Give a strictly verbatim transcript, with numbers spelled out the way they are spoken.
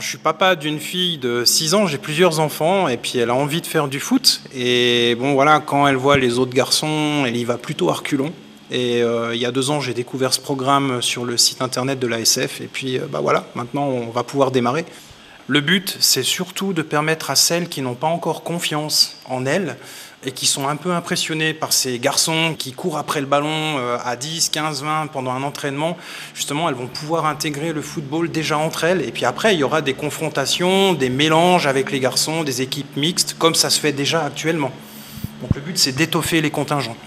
suis papa d'une fille de six ans, j'ai plusieurs enfants et puis elle a envie de faire du foot. Et bon voilà, quand elle voit les autres garçons, elle y va plutôt à reculons. Et euh, il y a deux ans, j'ai découvert ce programme sur le site internet de l'A S F. Et puis euh, bah voilà, maintenant on va pouvoir démarrer. Le but, c'est surtout de permettre à celles qui n'ont pas encore confiance en elles et qui sont un peu impressionnées par ces garçons qui courent après le ballon à dix, quinze, vingt pendant un entraînement. Justement, elles vont pouvoir intégrer le football déjà entre elles. Et puis après, il y aura des confrontations, des mélanges avec les garçons, des équipes mixtes, comme ça se fait déjà actuellement. Donc le but, c'est d'étoffer les contingents.